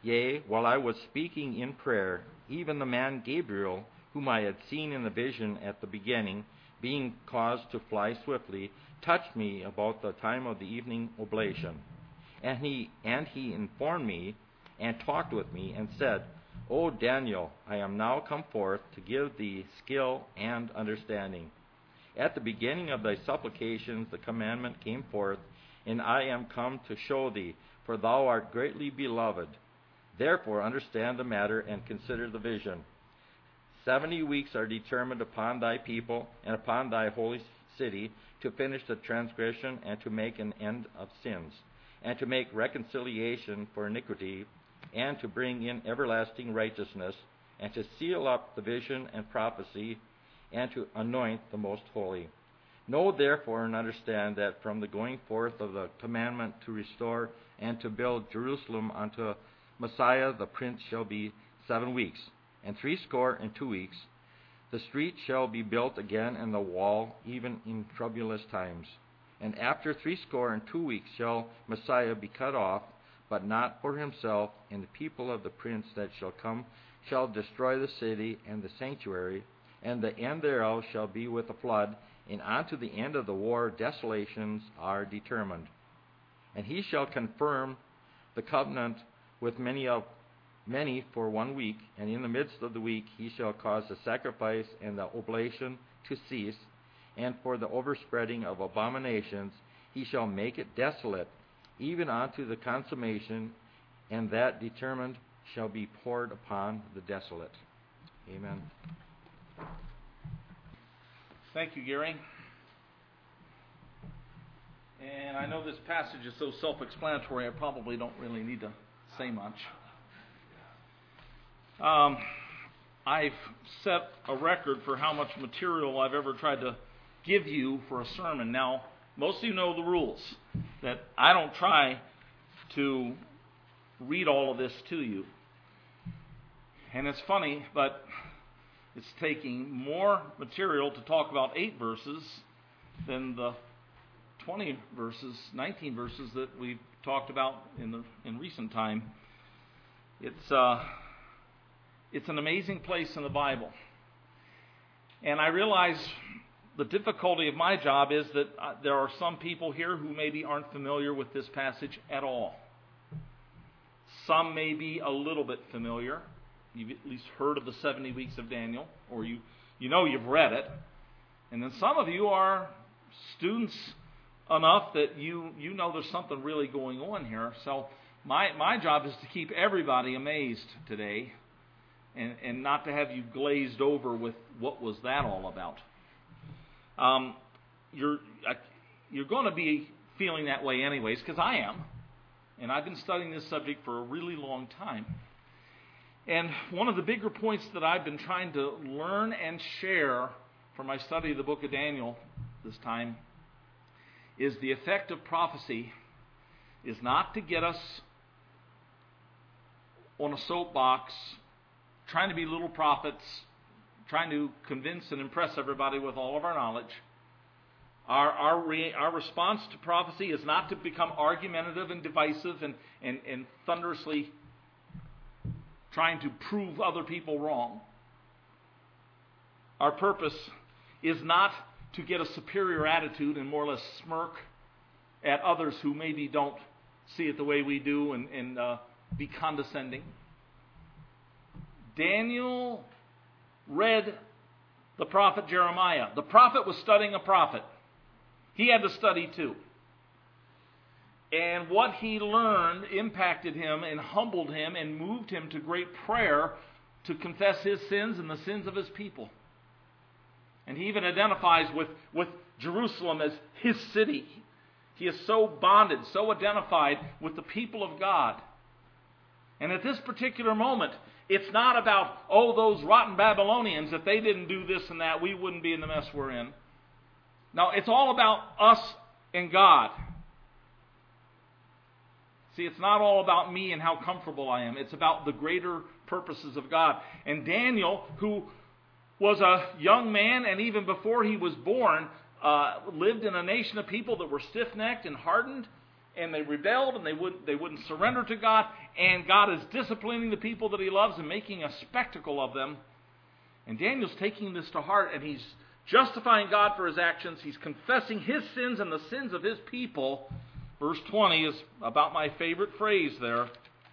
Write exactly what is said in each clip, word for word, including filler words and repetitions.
Yea, while I was speaking in prayer, even the man Gabriel, whom I had seen in the vision at the beginning, being caused to fly swiftly, touched me about the time of the evening oblation. And he and he informed me and talked with me and said, O Daniel, I am now come forth to give thee skill and understanding. At the beginning of thy supplications the commandment came forth, and I am come to show thee, for thou art greatly beloved. Therefore understand the matter and consider the vision. Seventy weeks are determined upon thy people and upon thy holy city to finish the transgression and to make an end of sins, and to make reconciliation for iniquity, and to bring in everlasting righteousness, and to seal up the vision and prophecy, and to anoint the most holy. Know therefore and understand that from the going forth of the commandment to restore and to build Jerusalem unto Messiah the Prince shall be seven weeks, and threescore and two weeks. The street shall be built again, and the wall, even in troublous times. And after threescore and two weeks shall Messiah be cut off, but not for himself, and the people of the Prince that shall come shall destroy the city and the sanctuary, and the end thereof shall be with a flood, and unto the end of the war desolations are determined. And he shall confirm the covenant with many of many for one week, and in the midst of the week he shall cause the sacrifice and the oblation to cease, and for the overspreading of abominations he shall make it desolate, even unto the consummation, and that determined shall be poured upon the desolate. Amen. Thank you, Gary. And I know this passage is so self-explanatory, I probably don't really need to say much. Um, I've set a record for how much material I've ever tried to give you for a sermon. Now, most of you know the rules, that I don't try to read all of this to you. And it's funny, but it's taking more material to talk about eight verses than the twenty verses, nineteen verses that we've talked about in the in recent time. It's uh, it's an amazing place in the Bible. And I realize the difficulty of my job is that uh, there are some people here who maybe aren't familiar with this passage at all. Some may be a little bit familiar. You've at least heard of the seventy weeks of Daniel, or you, you know you've read it. And then some of you are students enough that you, you know there's something really going on here. So my, my job is to keep everybody amazed today, and, and not to have you glazed over with what was that all about. Um, you're you're going to be feeling that way anyways, because I am. And I've been studying this subject for a really long time. And one of the bigger points that I've been trying to learn and share from my study of the book of Daniel this time is the effect of prophecy is not to get us on a soapbox, trying to be little prophets, trying to convince and impress everybody with all of our knowledge. Our our, re, our response to prophecy is not to become argumentative and divisive and, and, and thunderously trying to prove other people wrong. Our purpose is not to get a superior attitude and more or less smirk at others who maybe don't see it the way we do and, and uh, be condescending. Daniel read the prophet Jeremiah. The prophet was studying a prophet. He had to study too. And what he learned impacted him and humbled him and moved him to great prayer to confess his sins and the sins of his people. And he even identifies with, with Jerusalem as his city. He is so bonded, so identified with the people of God. And at this particular moment, it's not about, oh, those rotten Babylonians, if they didn't do this and that, we wouldn't be in the mess we're in. No, it's all about us and God. See, it's not all about me and how comfortable I am. It's about the greater purposes of God. And Daniel, who was a young man, and even before he was born, uh, lived in a nation of people that were stiff-necked and hardened, and they rebelled, and they wouldn't, they wouldn't surrender to God, and God is disciplining the people that he loves and making a spectacle of them. And Daniel's taking this to heart, and he's justifying God for his actions. He's confessing his sins and the sins of his people. Verse twenty is about my favorite phrase there.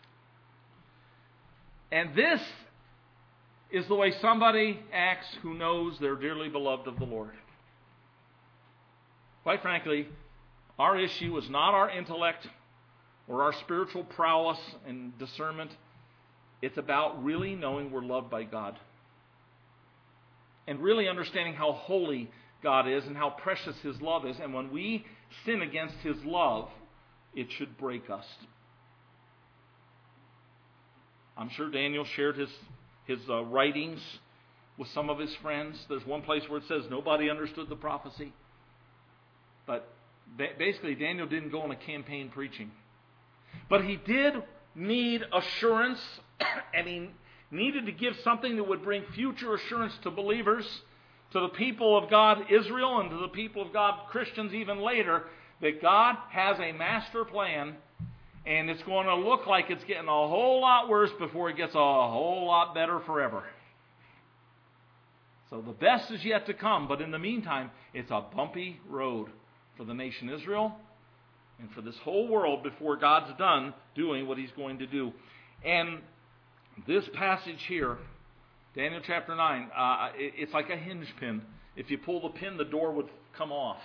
And this is the way somebody acts who knows they're dearly beloved of the Lord. Quite frankly, our issue is not our intellect or our spiritual prowess and discernment. It's about really knowing we're loved by God. And really understanding how holy God is and how precious his love is. And when we sin against his love, it should break us. I'm sure Daniel shared his, his uh, writings with some of his friends. There's one place where it says nobody understood the prophecy. But basically, Daniel didn't go on a campaign preaching. But he did need assurance, and he needed to give something that would bring future assurance to believers, to the people of God, Israel, and to the people of God, Christians even later, that God has a master plan, and it's going to look like it's getting a whole lot worse before it gets a whole lot better forever. So the best is yet to come, but in the meantime, it's a bumpy road for the nation Israel and for this whole world before God's done doing what he's going to do. And this passage here, Daniel chapter nine, uh, it, it's like a hinge pin. If you pull the pin, the door would come off.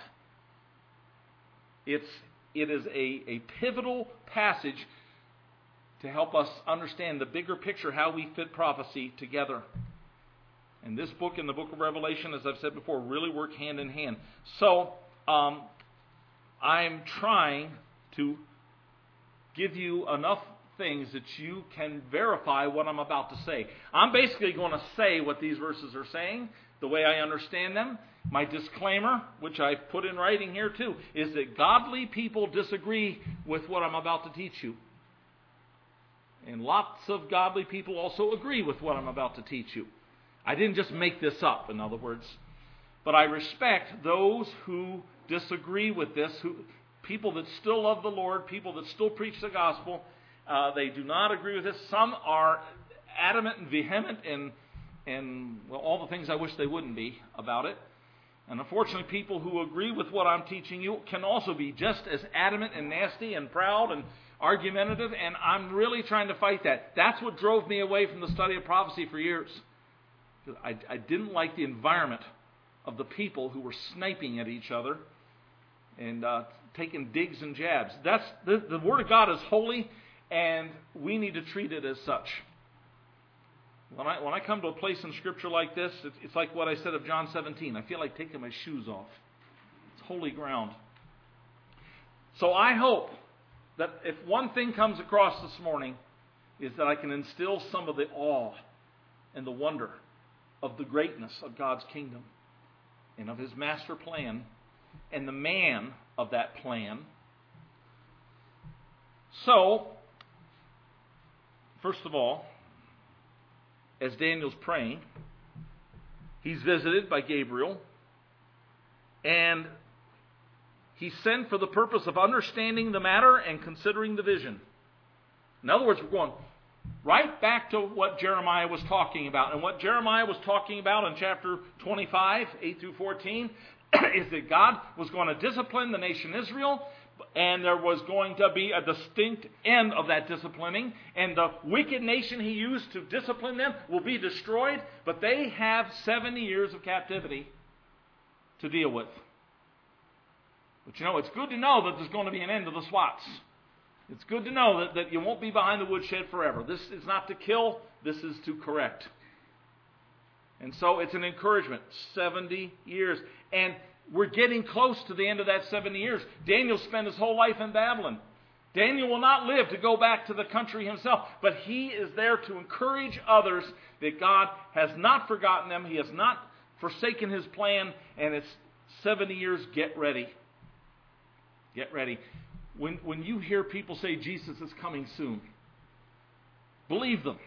It's, it is a, a pivotal passage to help us understand the bigger picture, how we fit prophecy together. And this book and the book of Revelation, as I've said before, really work hand in hand. So, um, I'm trying to give you enough things that you can verify what I'm about to say. I'm basically going to say what these verses are saying, the way I understand them. My disclaimer, which I've put in writing here too, is that godly people disagree with what I'm about to teach you. And lots of godly people also agree with what I'm about to teach you. I didn't just make this up, in other words. But I respect those who disagree with this, who people that still love the Lord, people that still preach the gospel. Uh, they do not agree with this. Some are adamant and vehement and, and well, all the things I wish they wouldn't be about it. And unfortunately, people who agree with what I'm teaching you can also be just as adamant and nasty and proud and argumentative, and I'm really trying to fight that. That's what drove me away from the study of prophecy for years. I, I didn't like the environment of the people who were sniping at each other and uh, taking digs and jabs. That's the, the Word of God is holy, and we need to treat it as such. When I when I come to a place in Scripture like this, it's, it's like what I said of John seventeen. I feel like taking my shoes off. It's holy ground. So I hope that if one thing comes across this morning is that I can instill some of the awe and the wonder of the greatness of God's kingdom and of his master plan and the man of that plan. So, first of all, as Daniel's praying, he's visited by Gabriel, and he's sent for the purpose of understanding the matter and considering the vision. In other words, we're going right back to what Jeremiah was talking about. And what Jeremiah was talking about in chapter twenty-five, eight through fourteen, is that God was going to discipline the nation Israel, and there was going to be a distinct end of that disciplining, and the wicked nation he used to discipline them will be destroyed, but they have seventy years of captivity to deal with. But you know, it's good to know that there's going to be an end to the SWATs. It's good to know that, that you won't be behind the woodshed forever. This is not to kill, this is to correct. And so it's an encouragement. seventy years. And we're getting close to the end of that seventy years. Daniel spent his whole life in Babylon. Daniel will not live to go back to the country himself, but he is there to encourage others that God has not forgotten them. He has not forsaken his plan, and it's seventy years. Get ready. Get ready. When, when you hear people say Jesus is coming soon, believe them.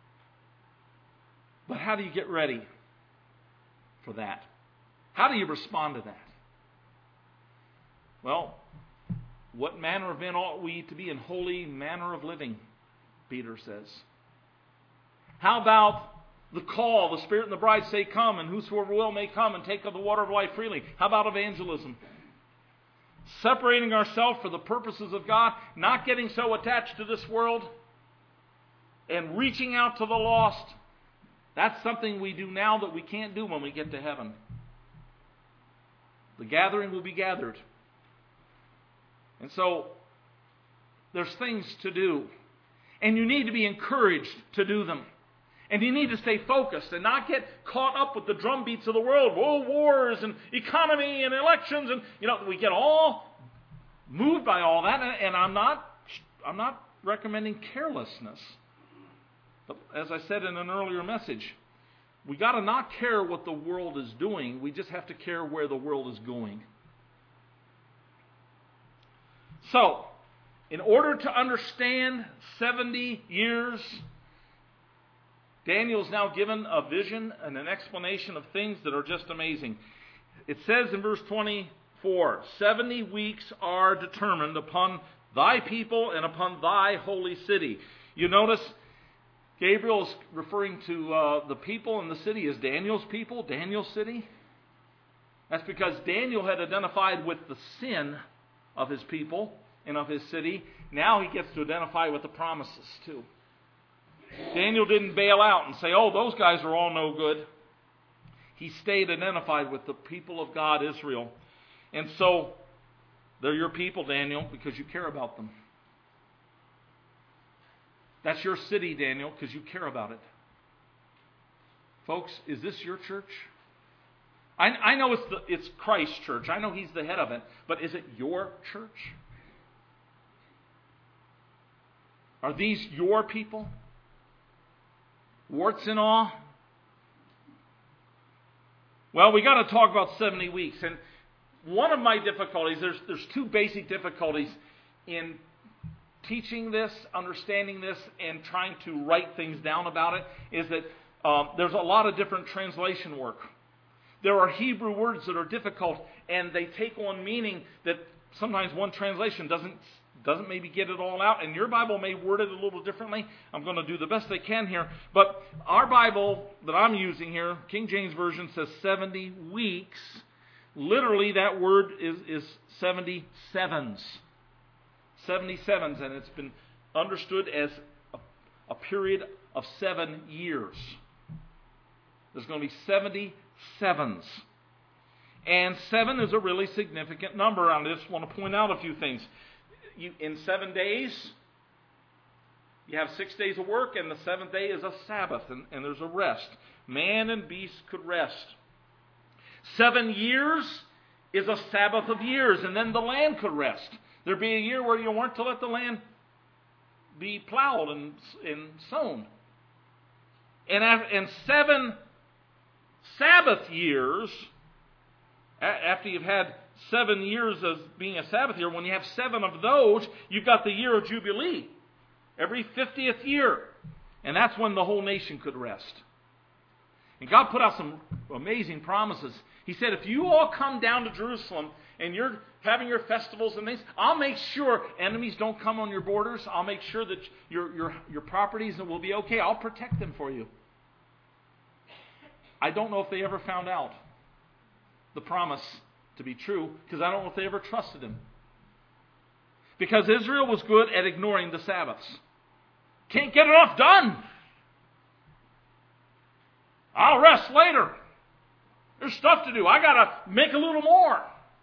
But how do you get ready for that? How do you respond to that? Well, What manner of men ought we to be in holy manner of living, Peter says. How about the call, the Spirit and the bride say, come, and whosoever will may come and take of the water of life freely. How about evangelism? Separating ourselves for the purposes of God, not getting so attached to this world, and reaching out to the lost. That's something we do now that we can't do when we get to heaven. The gathering will be gathered. And so, there's things to do. And you need to be encouraged to do them. And you need to stay focused and not get caught up with the drumbeats of the world. World wars and economy and elections. And, you know, we get all moved by all that. And I'm not, I'm not recommending carelessness. But as I said in an earlier message, we got to not care what the world is doing. We just have to care where the world is going. So, in order to understand seventy years, Daniel is now given a vision and an explanation of things that are just amazing. It says in verse twenty-four, seventy weeks are determined upon thy people and upon thy holy city. You notice Gabriel is referring to uh, the people in the city as Daniel's people, Daniel's city. That's because Daniel had identified with the sin of his people and of his city. Now he gets to identify with the promises too. Daniel didn't bail out and say, oh, those guys are all no good. He stayed identified with the people of God, Israel. And so, they're your people, Daniel, because you care about them. That's your city, Daniel, because you care about it. Folks, is this your church? I, I know it's, the, it's Christ's church. I know He's the head of it. But is it your church? Are these your people? Warts and all? Well, we got to talk about seventy weeks. And one of my difficulties, there's, there's two basic difficulties in teaching this, understanding this, and trying to write things down about it, is that um, there's a lot of different translation work. There are Hebrew words that are difficult, and they take on meaning that sometimes one translation doesn't doesn't maybe get it all out, and your Bible may word it a little differently. I'm going to do the best I can here. But our Bible that I'm using here, King James Version, says seventy weeks. Literally, that word is, is seventy sevens. seventy sevens, and it's been understood as a, a period of seven years. There's going to be seventy sevens. And seven is a really significant number. I just want to point out a few things. You, in seven days, you have six days of work, and the seventh day is a Sabbath, and, and there's a rest. Man and beast could rest. Seven years is a Sabbath of years, and then the land could rest. There'd be a year where you weren't to let the land be plowed and, and sown. And, and seven Sabbath years, after you've had seven years of being a Sabbath year, when you have seven of those, you've got the year of Jubilee. Every fiftieth year. And that's when the whole nation could rest. And God put out some amazing promises. He said, if you all come down to Jerusalem and you're having your festivals and things, I'll make sure enemies don't come on your borders. I'll make sure that your, your, your properties will be okay. I'll protect them for you. I don't know if they ever found out the promise to be true, because I don't know if they ever trusted Him. Because Israel was good at ignoring the Sabbaths. Can't get enough done. I'll rest later. There's stuff to do. I got to make a little more.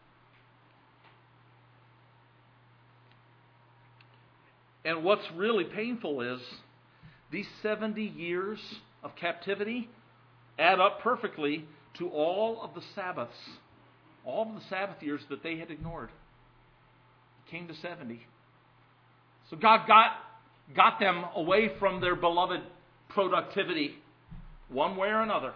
And what's really painful is these seventy years of captivity add up perfectly to all of the Sabbaths, all of the Sabbath years that they had ignored. It came to seventy. So God got, got them away from their beloved productivity, one way or another.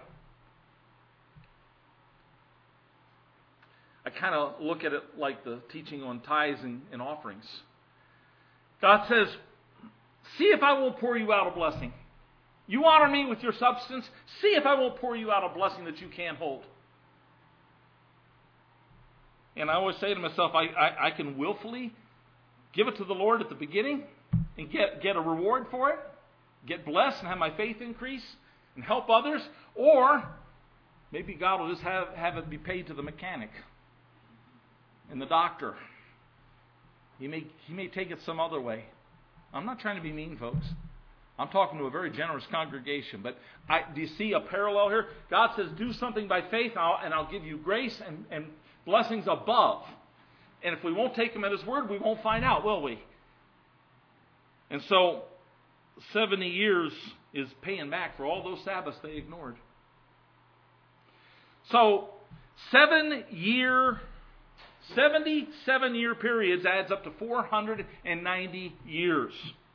I kind of look at it like the teaching on tithes and, and offerings. God says, see if I won't pour you out a blessing. You honor me with your substance. See if I won't pour you out a blessing that you can't hold. And I always say to myself, I, I, I can willfully give it to the Lord at the beginning and get, get a reward for it, get blessed and have my faith increase and help others, or maybe God will just have, have it be paid to the mechanic and the doctor. He may, he may take it some other way. I'm not trying to be mean, folks. I'm talking to a very generous congregation. But I, do you see a parallel here? God says, do something by faith, and I'll, and I'll give you grace and, and blessings above. And if we won't take him at his word, we won't find out, will we? And so, seventy years is paying back for all those Sabbaths they ignored. So, seven year, seventy-seven year periods adds up to four hundred ninety years.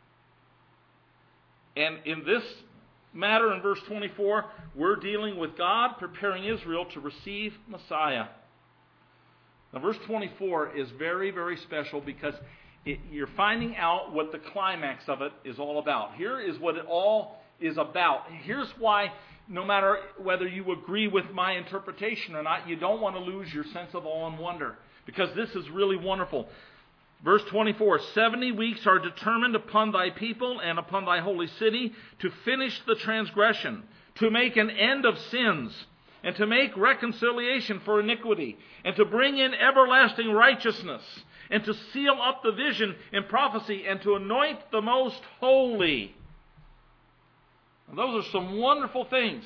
And in this matter, in verse twenty-four, we're dealing with God preparing Israel to receive Messiah. Now, verse twenty-four is very, very special because it, you're finding out what the climax of it is all about. Here is what it all is about. Here's why, no matter whether you agree with my interpretation or not, you don't want to lose your sense of awe and wonder, because this is really wonderful. Verse twenty-four, seventy weeks are determined upon thy people and upon thy holy city to finish the transgression, to make an end of sins, and to make reconciliation for iniquity, and to bring in everlasting righteousness, and to seal up the vision and prophecy, and to anoint the most holy. And those are some wonderful things.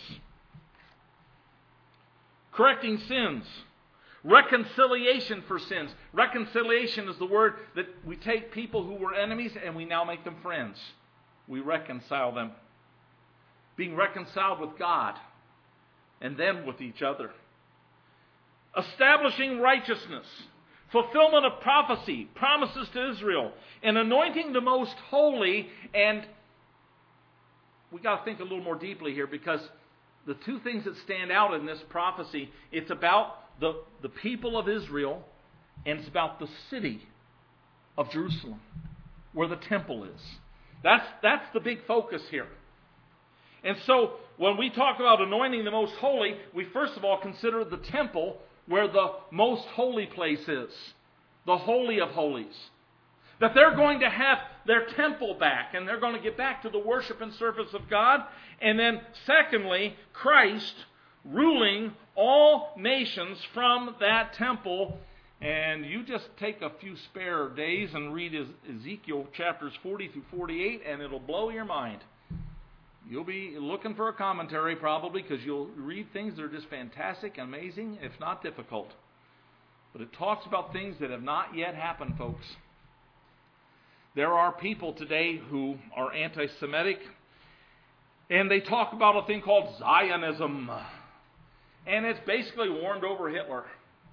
Correcting sins. Reconciliation for sins. Reconciliation is the word that we take people who were enemies and we now make them friends. We reconcile them. Being reconciled with God and them with each other. Establishing righteousness. Fulfillment of prophecy, promises to Israel, and anointing the most holy. And we got to think a little more deeply here, because the two things that stand out in this prophecy, it's about the, the people of Israel, and it's about the city of Jerusalem, where the temple is. That's, that's the big focus here. And so, when we talk about anointing the most holy, we first of all consider the temple where the most holy place is. The Holy of Holies. That they're going to have their temple back, and they're going to get back to the worship and service of God. And then, secondly, Christ ruling all nations from that temple. And you just take a few spare days and read Ezekiel chapters forty through forty-eight, and it'll blow your mind. You'll be looking for a commentary probably, because you'll read things that are just fantastic, amazing, if not difficult. But it talks about things that have not yet happened, folks. There are people today who are anti-Semitic, and they talk about a thing called Zionism. And it's basically warmed over Hitler,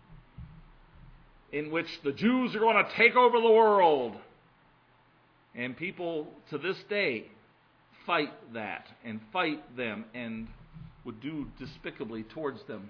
in which the Jews are going to take over the world. And people to this day fight that and fight them and would do despicably towards them.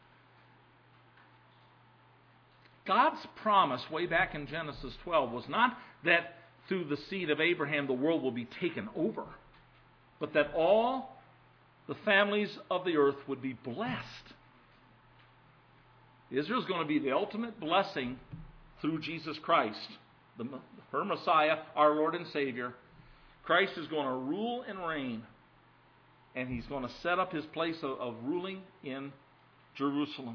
God's promise way back in Genesis twelve was not that through the seed of Abraham the world will be taken over, but that all the families of the earth would be blessed. Israel's going to be the ultimate blessing through Jesus Christ, the, her Messiah, our Lord and Savior. Christ is going to rule and reign, and he's going to set up his place of, of ruling in Jerusalem.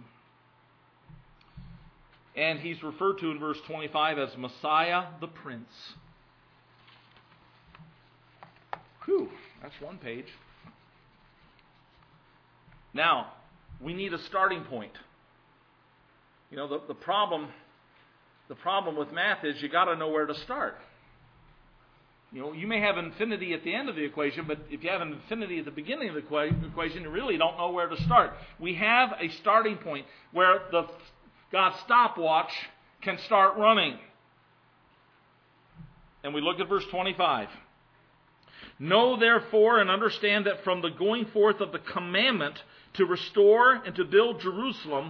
And he's referred to in verse twenty-five as Messiah the Prince. Whew, that's one page. Now, we need a starting point. You know, the, the problem the problem with math is you got to know where to start. You know, you may have infinity at the end of the equation, but if you have an infinity at the beginning of the equation, you really don't know where to start. We have a starting point where the God's stopwatch can start running. And we look at verse twenty-five. Know therefore and understand that from the going forth of the commandment to restore and to build Jerusalem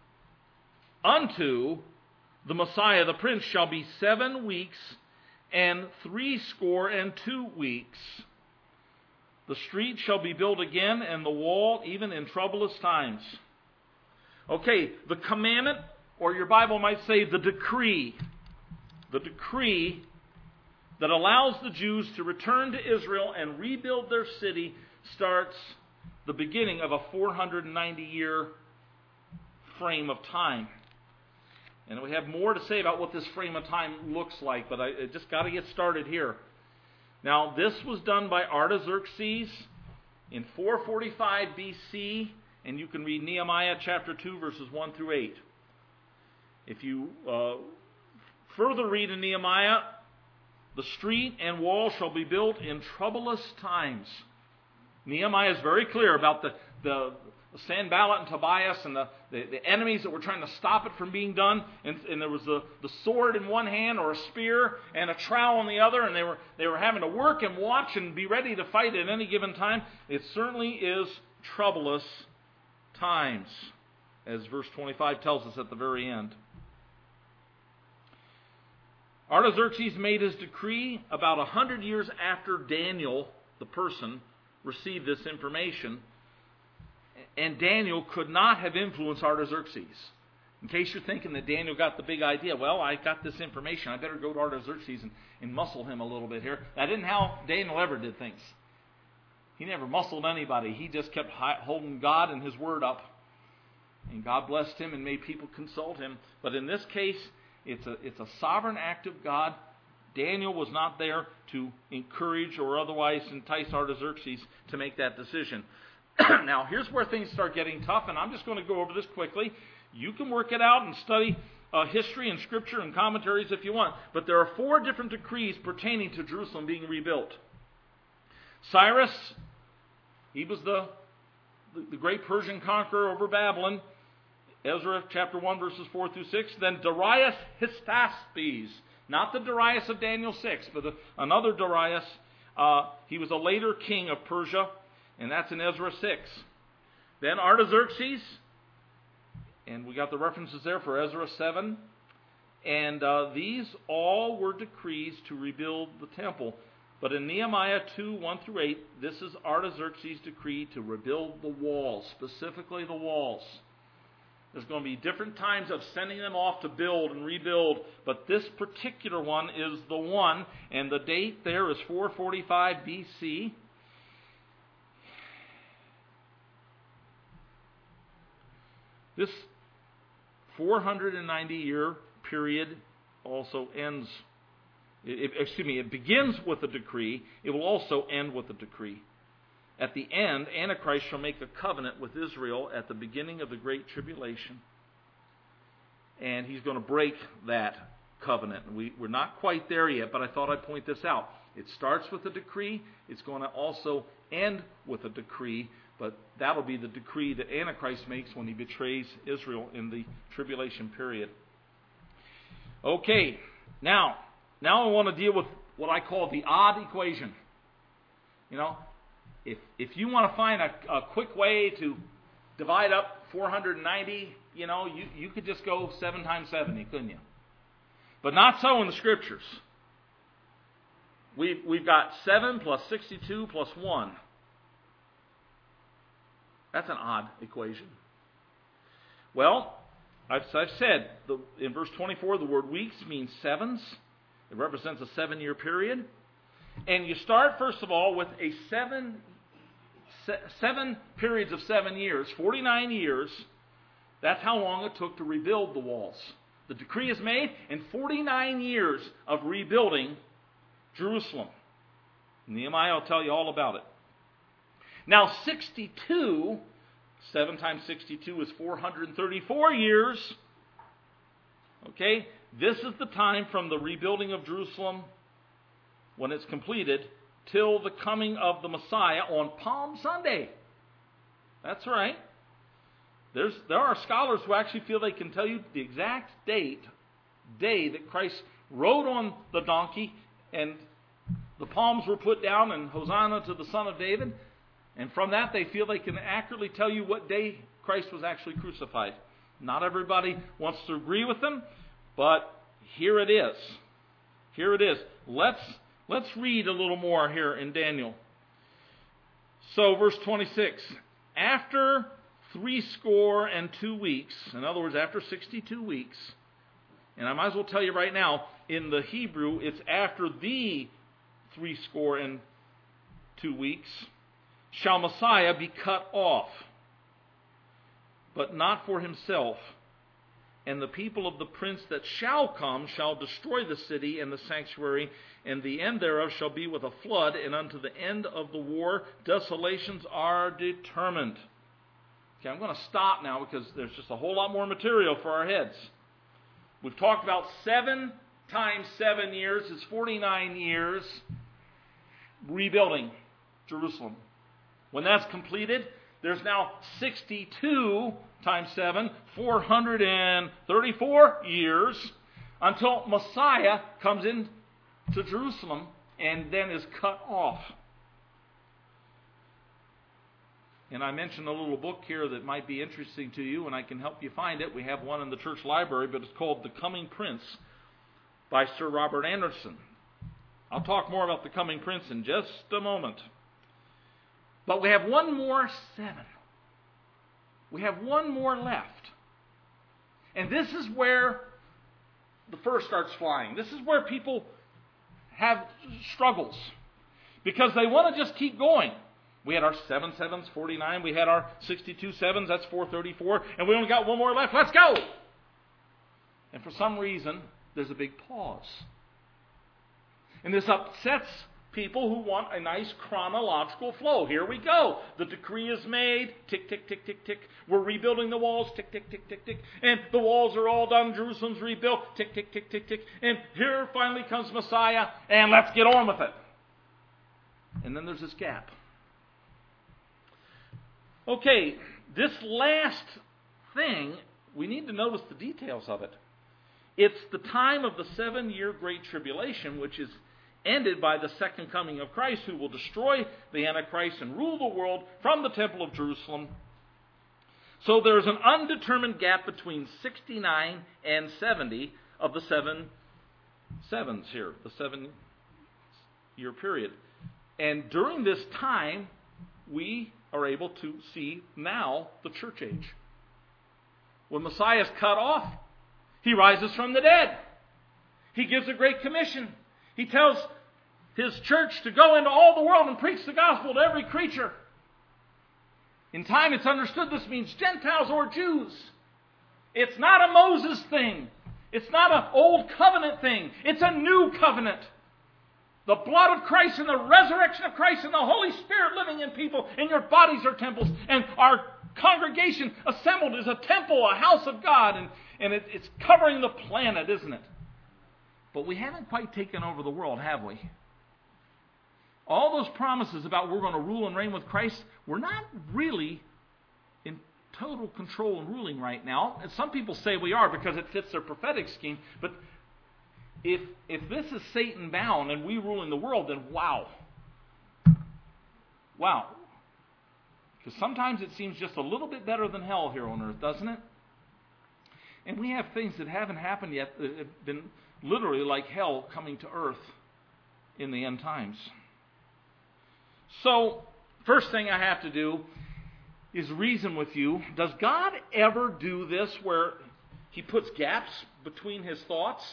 unto the Messiah the Prince shall be seven weeks and threescore and two weeks. The street shall be built again, and the wall even in troublous times. Okay, the commandment, or your Bible might say the decree. The decree that allows the Jews to return to Israel and rebuild their city starts the beginning of a four hundred ninety year frame of time. And we have more to say about what this frame of time looks like, but I, I just got to get started here. Now, this was done by Artaxerxes in four forty-five B C, and you can read Nehemiah chapter two, verses one through eight. If you uh, further read in Nehemiah, the street and wall shall be built in troublous times. Nehemiah is very clear about the, the Sanballat and Tobias and the, the, the enemies that were trying to stop it from being done. And, and there was the, the sword in one hand, or a spear, and a trowel in the other, and they were they were having to work and watch and be ready to fight at any given time. It certainly is troublous times, as verse twenty-five tells us at the very end. Artaxerxes made his decree about a hundred years after Daniel, the person, received this information. And Daniel could not have influenced Artaxerxes. In case you're thinking that Daniel got the big idea, well, I got this information, I better go to Artaxerxes and, and muscle him a little bit here. That isn't how Daniel ever did things. He never muscled anybody. He just kept holding God and His Word up. And God blessed him and made people consult him. But in this case, it's a, it's a sovereign act of God. Daniel was not there to encourage or otherwise entice Artaxerxes to make that decision. Now, here's where things start getting tough, and I'm just going to go over this quickly. You can work it out and study uh, history and scripture and commentaries if you want. But there are four different decrees pertaining to Jerusalem being rebuilt. Cyrus, he was the, the, the great Persian conqueror over Babylon. Ezra chapter one, verses four through six. Then Darius Hystaspes, not the Darius of Daniel six, but the, another Darius. Uh, he was a later king of Persia, and that's in Ezra six. Then Artaxerxes, and we got the references there for Ezra seven. And uh, these all were decrees to rebuild the temple. But in Nehemiah two, one through eight, this is Artaxerxes' decree to rebuild the walls, specifically the walls. There's going to be different times of sending them off to build and rebuild, but this particular one is the one, and the date there is four forty-five B C. This four hundred ninety year period also ends, it, excuse me, it begins with a decree. It will also end with a decree. At the end, Antichrist shall make a covenant with Israel at the beginning of the Great Tribulation. And he's going to break that covenant. We, we're not quite there yet, but I thought I'd point this out. It starts with a decree. It's going to also end with a decree. But that'll be the decree that Antichrist makes when he betrays Israel in the tribulation period. Okay, now, now I want to deal with what I call the odd equation. You know, If if you want to find a, a quick way to divide up four hundred ninety, you know, you, you could just go seven times seventy, couldn't you? But not so in the Scriptures. We've, we've got seven plus sixty-two plus one. That's an odd equation. Well, I've, I've said, the, in verse twenty-four, the word weeks means sevens. It represents a seven-year period. And you start, first of all, with a seven Seven periods of seven years, forty-nine years. That's how long it took to rebuild the walls. The decree is made, and forty-nine years of rebuilding Jerusalem. Nehemiah will tell you all about it. Now, sixty-two, seven times sixty-two is four hundred thirty-four years. Okay, this is the time from the rebuilding of Jerusalem, when it's completed, till the coming of the Messiah on Palm Sunday. That's right. There's, there are scholars who actually feel they can tell you the exact date, day that Christ rode on the donkey and the palms were put down and Hosanna to the Son of David. And from that they feel they can accurately tell you what day Christ was actually crucified. Not everybody wants to agree with them, but here it is. Here it is. Let's Let's read a little more here in Daniel. So, verse twenty-six. After three score and two weeks, in other words, after sixty-two weeks, And I might as well tell you right now, in the Hebrew, it's after the three score and two weeks, shall Messiah be cut off, but not for himself. And the people of the prince that shall come shall destroy the city and the sanctuary, and the end thereof shall be with a flood, and unto the end of the war desolations are determined. Okay, I'm going to stop now because there's just a whole lot more material for our heads. We've talked about seven times seven years is forty-nine years rebuilding Jerusalem. When that's completed, there's now sixty-two times seven, four hundred thirty-four years until Messiah comes in to Jerusalem and then is cut off. And I mentioned a little book here that might be interesting to you, and I can help you find it. We have one in the church library, but it's called The Coming Prince by Sir Robert Anderson. I'll talk more about The Coming Prince in just a moment. But we have one more seven. We have one more left. And this is where the fur starts flying. This is where people have struggles. Because they want to just keep going. We had our seven sevens, forty-nine. We had our sixty-two sevens, that's four thirty-four. And we only got one more left. Let's go! And for some reason, there's a big pause. And this upsets people who want a nice chronological flow. Here we go. The decree is made. Tick, tick, tick, tick, tick. We're rebuilding the walls. Tick, tick, tick, tick, tick. And the walls are all done. Jerusalem's rebuilt. Tick, tick, tick, tick, tick. And here finally comes Messiah. And let's get on with it. And then there's this gap. Okay, this last thing, we need to notice the details of it. It's the time of the seven-year Great Tribulation, which is ended by the second coming of Christ, who will destroy the Antichrist and rule the world from the Temple of Jerusalem. So there's an undetermined gap between sixty-nine and seventy of the seven sevens here, the seven-year period. And during this time, we are able to see now the church age. When Messiah is cut off, he rises from the dead. He gives a great commission. He tells his church to go into all the world and preach the gospel to every creature. In time, it's understood this means Gentiles or Jews. It's not a Moses thing. It's not an old covenant thing. It's a new covenant. The blood of Christ and the resurrection of Christ and the Holy Spirit living in people, and your bodies are temples, and our congregation assembled is a temple, a house of God, and, and it, it's covering the planet, isn't it? But we haven't quite taken over the world, have we? All those promises about we're going to rule and reign with Christ, we're not really in total control and ruling right now. And some people say we are because it fits their prophetic scheme, but If if this is Satan bound and we rule in the world, then wow. Wow. Because sometimes it seems just a little bit better than hell here on earth, doesn't it? And we have things that haven't happened yet that have been literally like hell coming to earth in the end times. So, first thing I have to do is reason with you. Does God ever do this where He puts gaps between His thoughts?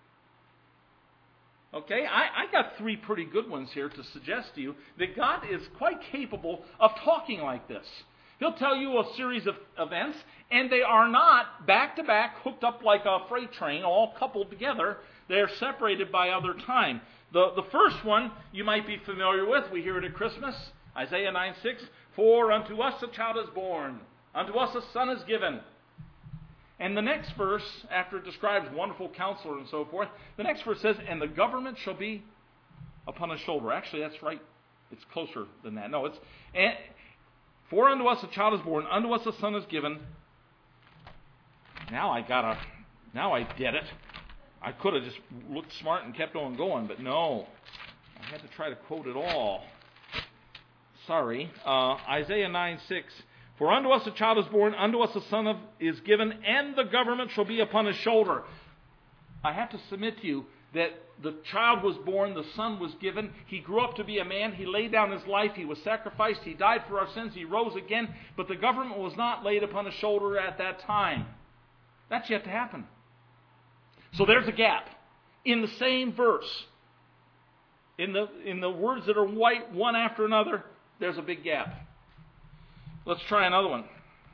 Okay, I, I got three pretty good ones here to suggest to you that God is quite capable of talking like this. He'll tell you a series of events, and they are not back-to-back, hooked up like a freight train, all coupled together. They're separated by other time. The, the first one you might be familiar with. We hear it at Christmas. Isaiah nine six, For unto us a child is born, unto us a son is given. And the next verse, after it describes wonderful counselor and so forth, the next verse says, and the government shall be upon his shoulder. Actually, that's right. It's closer than that. No, it's, and, for unto us a child is born, unto us a son is given. Now I gotta, now I get it. I could have just looked smart and kept on going, but no. I had to try to quote it all. Sorry. Uh, Isaiah nine six. For unto us a child is born, unto us a son of, is given, and the government shall be upon his shoulder. I have to submit to you that the child was born, the son was given, he grew up to be a man, he laid down his life, he was sacrificed, he died for our sins, he rose again, but the government was not laid upon his shoulder at that time. That's yet to happen. So there's a gap in the same verse. In the, in the words that are white one after another, there's a big gap. Let's try another one.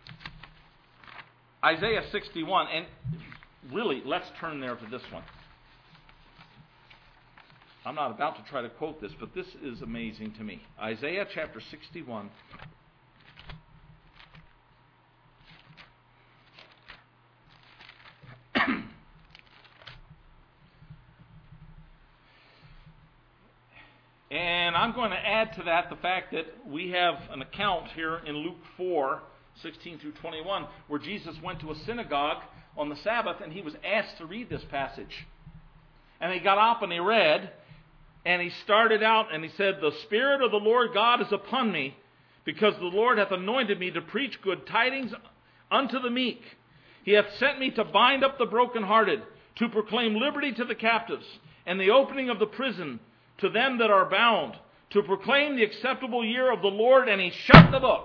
Isaiah sixty-one, and really, let's turn there to this one. I'm not about to try to quote this, but this is amazing to me. Isaiah chapter sixty-one. And I'm going to add to that the fact that we have an account here in Luke four, sixteen through twenty-one, where Jesus went to a synagogue on the Sabbath and he was asked to read this passage. And he got up and he read, and he started out and he said, "The Spirit of the Lord God is upon me, because the Lord hath anointed me to preach good tidings unto the meek. He hath sent me to bind up the brokenhearted, to proclaim liberty to the captives, and the opening of the prison to them that are bound, to proclaim the acceptable year of the Lord," and he shut the book.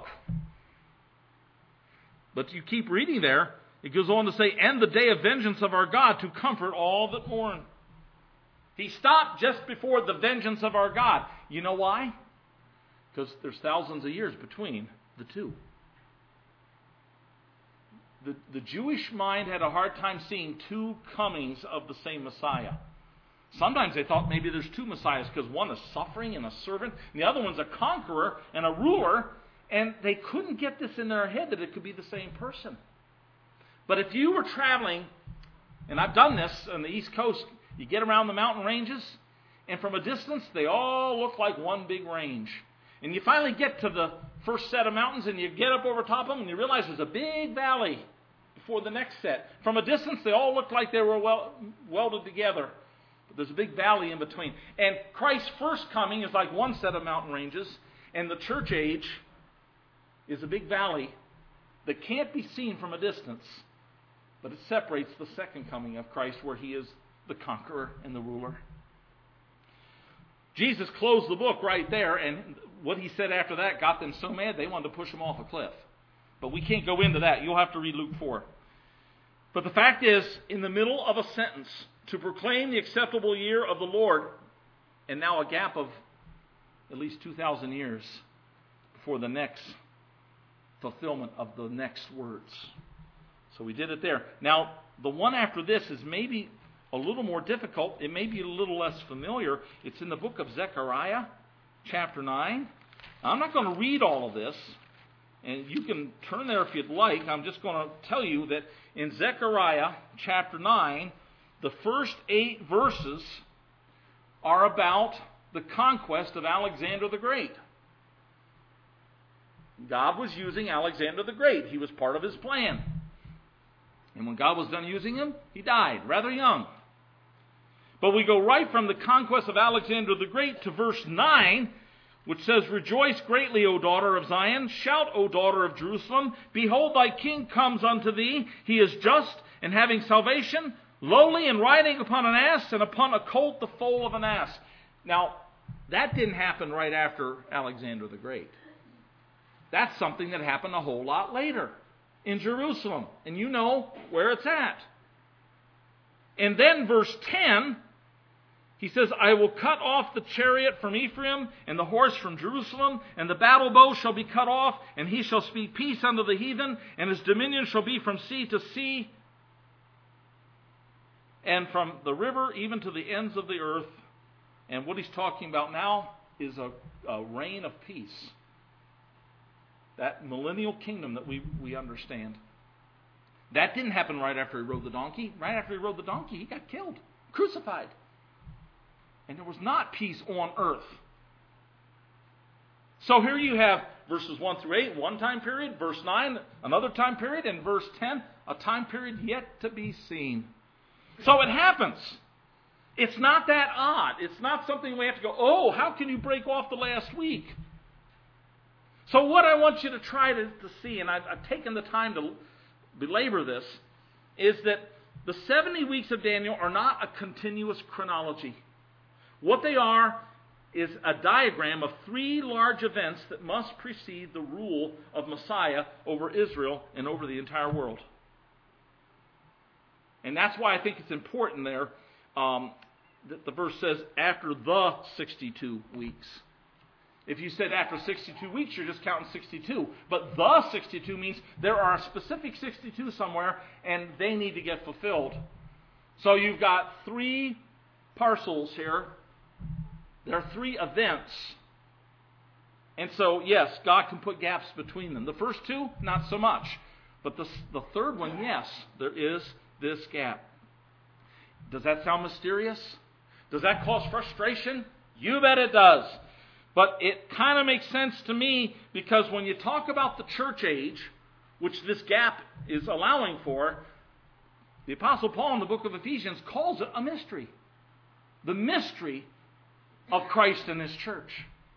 But you keep reading there, it goes on to say, "And the day of vengeance of our God, to comfort all that mourn." He stopped just before the vengeance of our God. You know why? Because there's thousands of years between the two. The, the Jewish mind had a hard time seeing two comings of the same Messiah. Sometimes they thought maybe there's two Messiahs, because one is suffering and a servant, and the other one's a conqueror and a ruler, and they couldn't get this in their head that it could be the same person. But if you were traveling, and I've done this on the East Coast, you get around the mountain ranges, and from a distance they all look like one big range. And you finally get to the first set of mountains, and you get up over top of them, and you realize there's a big valley before the next set. From a distance they all look like they were wel- welded together. There's a big valley in between. And Christ's first coming is like one set of mountain ranges, and the church age is a big valley that can't be seen from a distance, but it separates the second coming of Christ, where he is the conqueror and the ruler. Jesus closed the book right there, and what he said after that got them so mad they wanted to push him off a cliff. But we can't go into that. You'll have to read Luke four. But the fact is, in the middle of a sentence, to proclaim the acceptable year of the Lord, and now a gap of at least two thousand years before the next fulfillment of the next words. So we did it there. Now, the one after this is maybe a little more difficult. It may be a little less familiar. It's in the book of Zechariah, chapter nine. Now, I'm not going to read all of this, and you can turn there if you'd like. I'm just going to tell you that in Zechariah, chapter nine, the first eight verses are about the conquest of Alexander the Great. God was using Alexander the Great. He was part of his plan. And when God was done using him, he died, rather young. But we go right from the conquest of Alexander the Great to verse nine, which says, "Rejoice greatly, O daughter of Zion. Shout, O daughter of Jerusalem. Behold, thy king comes unto thee. He is just and having salvation, lowly and riding upon an ass, and upon a colt the foal of an ass." Now, that didn't happen right after Alexander the Great. That's something that happened a whole lot later in Jerusalem. And you know where it's at. And then verse ten, he says, "I will cut off the chariot from Ephraim, and the horse from Jerusalem, and the battle bow shall be cut off, and he shall speak peace unto the heathen, and his dominion shall be from sea to sea, and from the river even to the ends of the earth." And what he's talking about now is a, a reign of peace. That millennial kingdom that we, we understand. That didn't happen right after he rode the donkey. Right after he rode the donkey, he got killed, crucified. And there was not peace on earth. So here you have verses one through eight, one time period, verse nine, another time period, and verse ten, a time period yet to be seen. So it happens. It's not that odd. It's not something we have to go, oh, how can you break off the last week? So what I want you to try to, to see, and I've, I've taken the time to belabor this, is that the seventy weeks of Daniel are not a continuous chronology. What they are is a diagram of three large events that must precede the rule of Messiah over Israel and over the entire world. And that's why I think it's important there um, that the verse says after the sixty-two weeks. If you said after sixty-two weeks, you're just counting sixty-two. But the sixty-two means there are a specific sixty-two somewhere, and they need to get fulfilled. So you've got three parcels here. There are three events. And so, yes, God can put gaps between them. The first two, not so much. But the, the third one, yes, there is this gap. Does that sound mysterious? Does that cause frustration? You bet it does. But it kind of makes sense to me, because when you talk about the church age, which this gap is allowing for, the Apostle Paul in the book of Ephesians calls it a mystery. The mystery of Christ and His church.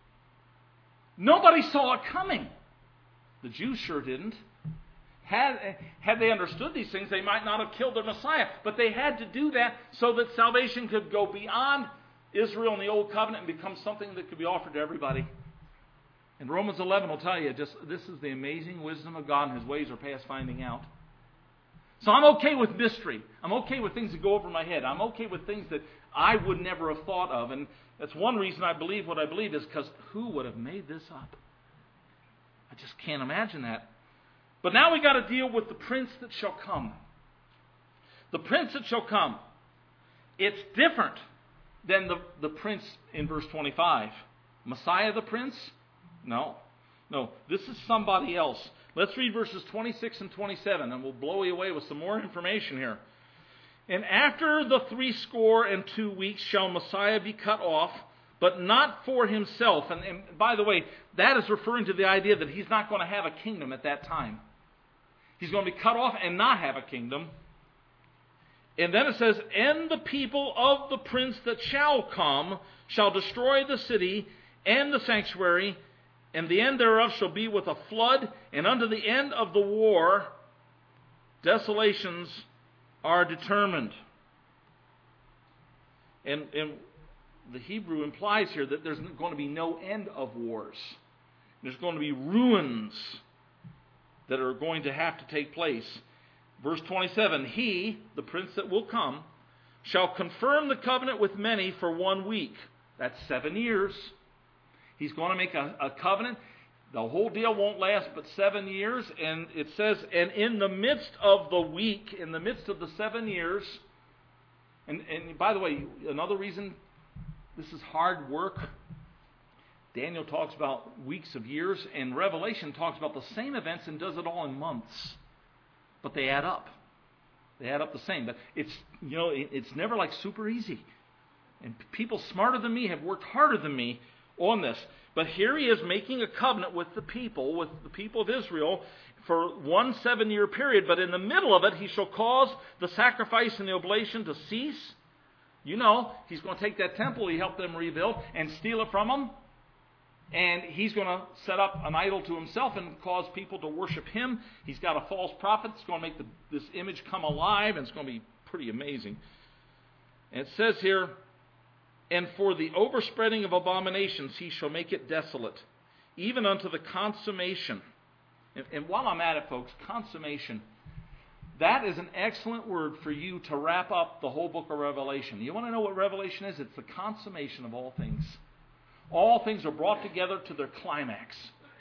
Nobody saw it coming. The Jews sure didn't. Had, had they understood these things, they might not have killed their Messiah. But they had to do that so that salvation could go beyond Israel and the Old Covenant and become something that could be offered to everybody. And Romans eleven will tell you, just this is the amazing wisdom of God, and His ways are past finding out. So I'm okay with mystery. I'm okay with things that go over my head. I'm okay with things that I would never have thought of. And that's one reason I believe what I believe, is because who would have made this up? I just can't imagine that. But now we got to deal with the prince that shall come. The prince that shall come. It's different than the, the prince in verse twenty-five. Messiah the prince? No. No, this is somebody else. Let's read verses twenty-six and twenty-seven, and we'll blow you away with some more information here. And after the threescore and two weeks shall Messiah be cut off, but not for himself. And, and by the way, that is referring to the idea that he's not going to have a kingdom at that time. He's going to be cut off and not have a kingdom. And then it says, and the people of the prince that shall come shall destroy the city and the sanctuary, and the end thereof shall be with a flood, and unto the end of the war desolations are determined. And, and the Hebrew implies here that there's going to be no end of wars. There's going to be ruins that are going to have to take place. Verse twenty-seven, he, the prince that will come, shall confirm the covenant with many for one week. That's seven years. He's going to make a, a covenant. The whole deal won't last but seven years. And it says, and in the midst of the week, in the midst of the seven years, and, and by the way, another reason this is hard work, Daniel talks about weeks of years, and Revelation talks about the same events and does it all in months. But they add up. They add up the same. But it's, you know, it's never like super easy. And people smarter than me have worked harder than me on this. But here he is making a covenant with the people, with the people of Israel, for one seven-year period. But in the middle of it, he shall cause the sacrifice and the oblation to cease. You know, he's going to take that temple he helped them rebuild and steal it from them. And he's going to set up an idol to himself and cause people to worship him. He's got a false prophet that's going to make the, this image come alive, and it's going to be pretty amazing. And it says here, and for the overspreading of abominations he shall make it desolate, even unto the consummation. And, and while I'm at it, folks, consummation, that is an excellent word for you to wrap up the whole book of Revelation. You want to know what Revelation is? It's the consummation of all things. All things are brought together to their climax.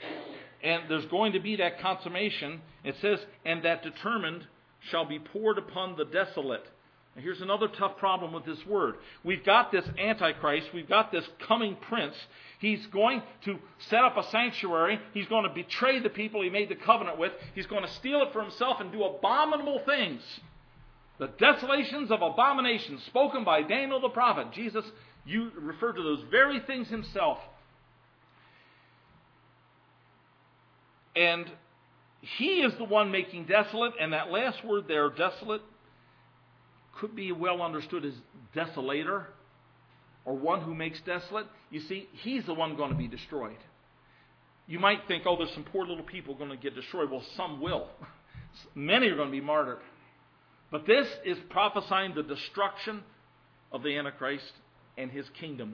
And there's going to be that consummation. It says, and that determined shall be poured upon the desolate. Now here's another tough problem with this word. We've got this Antichrist. We've got this coming prince. He's going to set up a sanctuary. He's going to betray the people he made the covenant with. He's going to steal it for himself and do abominable things. The desolations of abominations spoken by Daniel the prophet. Jesus You refer to those very things himself. And he is the one making desolate, and that last word there, desolate, could be well understood as desolator, or one who makes desolate. You see, he's the one going to be destroyed. You might think, oh, there's some poor little people going to get destroyed. Well, some will. Many are going to be martyred. But this is prophesying the destruction of the Antichrist and his kingdom.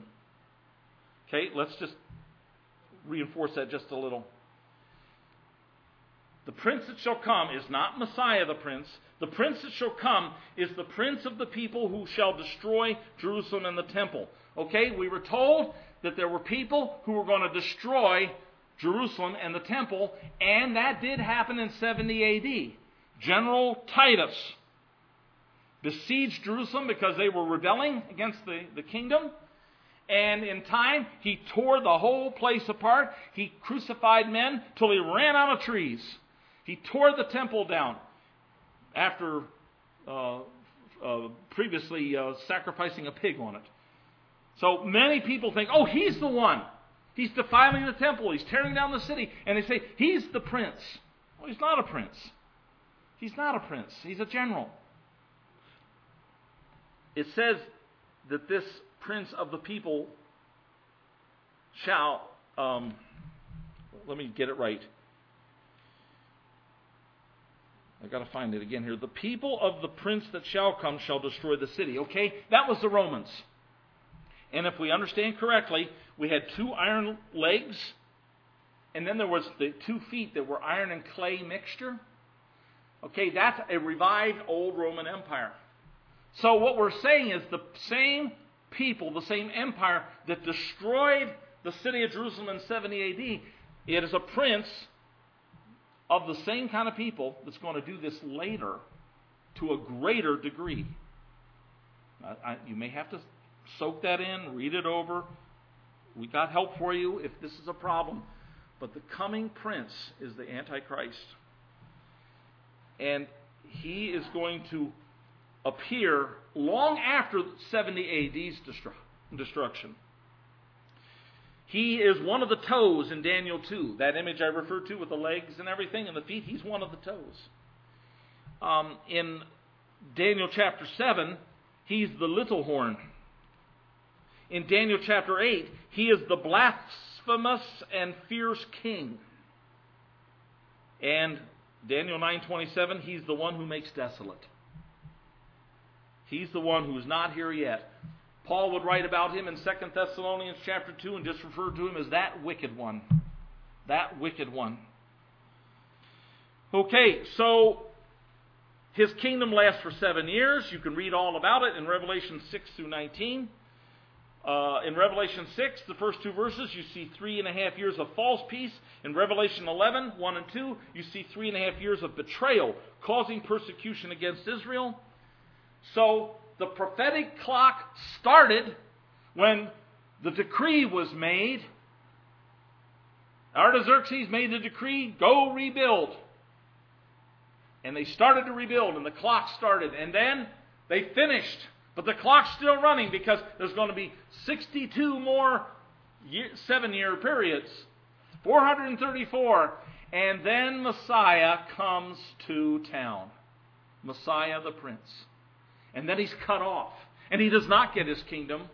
Okay, let's just reinforce that just a little. The prince that shall come is not Messiah the prince. The prince that shall come is the prince of the people who shall destroy Jerusalem and the temple. Okay, we were told that there were people who were going to destroy Jerusalem and the temple, and that did happen in seventy A D. General Titus besieged Jerusalem because they were rebelling against the, the kingdom. And in time, he tore the whole place apart. He crucified men till he ran out of trees. He tore the temple down after uh, uh, previously uh, sacrificing a pig on it. So many people think, oh, he's the one. He's defiling the temple. He's tearing down the city. And they say, he's the prince. Well, he's not a prince. He's not a prince. He's a general. It says that this prince of the people shall, um, let me get it right. I've got to find it again here. The people of the prince that shall come shall destroy the city. Okay, that was the Romans. And if we understand correctly, we had two iron legs, and then there was the two feet that were iron and clay mixture. Okay, that's a revived old Roman Empire. So what we're saying is the same people, the same empire that destroyed the city of Jerusalem in seventy A D, it is a prince of the same kind of people that's going to do this later to a greater degree. I, I, you may have to soak that in, read it over. We got help for you if this is a problem. But the coming prince is the Antichrist. And he is going to appear long after seventy A D's destru- destruction. He is one of the toes in Daniel two. That image I referred to with the legs and everything and the feet, he's one of the toes. Um, in Daniel chapter seven, he's the little horn. In Daniel chapter eight, he is the blasphemous and fierce king. And Daniel nine twenty-seven, he's the one who makes desolate. He's the one who's not here yet. Paul would write about him in Second Thessalonians chapter two and just refer to him as that wicked one. That wicked one. Okay, so his kingdom lasts for seven years. You can read all about it in Revelation six through nineteen. Uh, in Revelation six, the first two verses, you see three and a half years of false peace. In Revelation eleven, one and two, you see three and a half years of betrayal, causing persecution against Israel. So the prophetic clock started when the decree was made. Artaxerxes made the decree, go rebuild. And they started to rebuild, and the clock started. And then they finished. But the clock's still running because there's going to be sixty-two more year, seven-year periods. four hundred thirty-four. And then Messiah comes to town. Messiah the Prince. And then he's cut off. And he does not get his kingdom.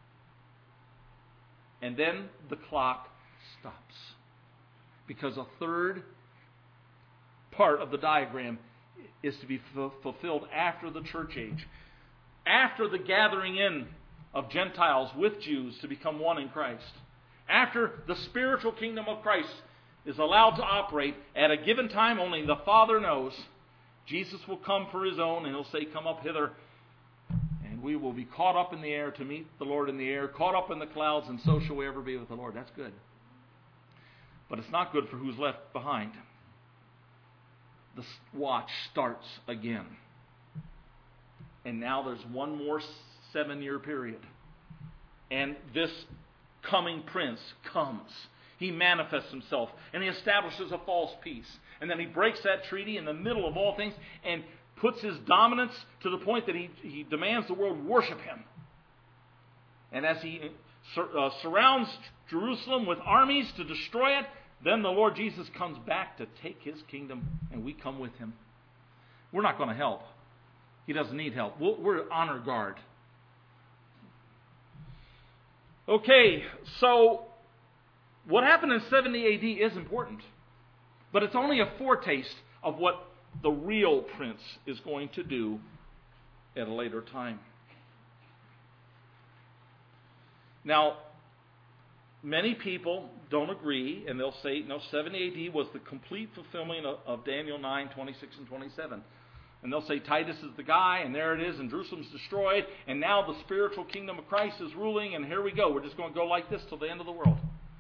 And then the clock stops. Because a third part of the diagram is to be f- fulfilled after the church age. After the gathering in of Gentiles with Jews to become one in Christ. After the spiritual kingdom of Christ is allowed to operate at a given time, only the Father knows, Jesus will come for his own and he'll say, come up hither. And we will be caught up in the air to meet the Lord in the air, caught up in the clouds, and so shall we ever be with the Lord. That's good. But it's not good for who's left behind. The watch starts again. And now there's one more seven-year period. And this coming prince comes. He manifests himself. And he establishes a false peace. And then he breaks that treaty in the middle of all things and puts his dominance to the point that he, he demands the world worship him. And as he sur- uh, surrounds Jerusalem with armies to destroy it, then the Lord Jesus comes back to take his kingdom, and we come with him. We're not going to help. He doesn't need help. We'll, we're honor guard. Okay, so what happened in seventy A D is important. But it's only a foretaste of what the real prince is going to do at a later time. Now, many people don't agree, and they'll say, no, seventy A D was the complete fulfillment of, of Daniel nine, twenty-six and twenty-seven. And they'll say Titus is the guy, and there it is, and Jerusalem's destroyed, and now the spiritual kingdom of Christ is ruling, and here we go. We're just going to go like this till the end of the world.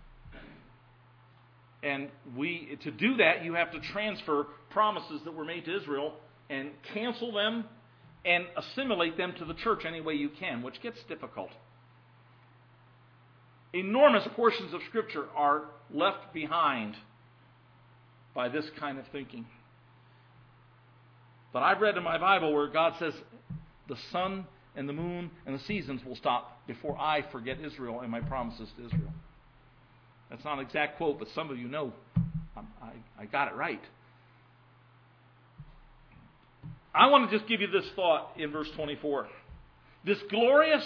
And we, to do that, you have to transfer promises that were made to Israel and cancel them and assimilate them to the church any way you can, which gets difficult. Enormous portions of Scripture are left behind by this kind of thinking. But I've read in my Bible where God says the sun and the moon and the seasons will stop before I forget Israel and my promises to Israel. That's not an exact quote, but some of you know I, I got it right. I want to just give you this thought in verse twenty-four. This glorious